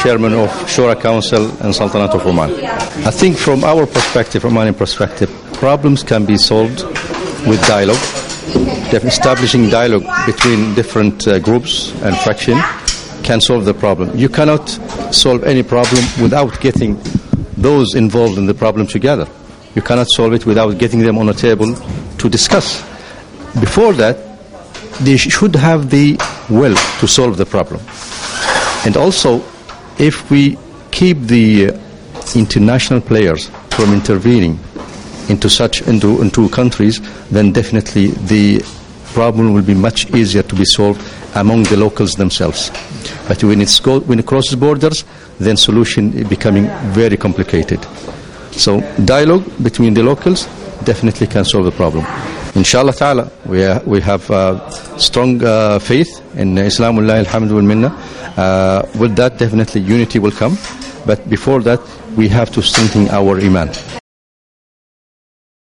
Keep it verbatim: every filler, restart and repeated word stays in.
chairman of Shura Council in Sultanate of Oman. I think from our perspective, Omani perspective, problems can be solved with dialogue, establishing dialogue between different uh, groups and factions can solve the problem. You cannot solve any problem without getting those involved in the problem together. You cannot solve it without getting them on a table to discuss. Before that, they should have the will to solve the problem. And also, if we keep the uh, international players from intervening into such into, into countries, then definitely the problem will be much easier to be solved among the locals themselves. But when, it's go, when it crosses borders, then solution is becoming very complicated. So dialogue between the locals definitely can solve the problem. Inshallah ta'ala, we, are, we have uh, strong uh, faith in Islamullah alhamdu wal minna. Uh, with that, definitely unity will come. But before that, we have to strengthen our iman.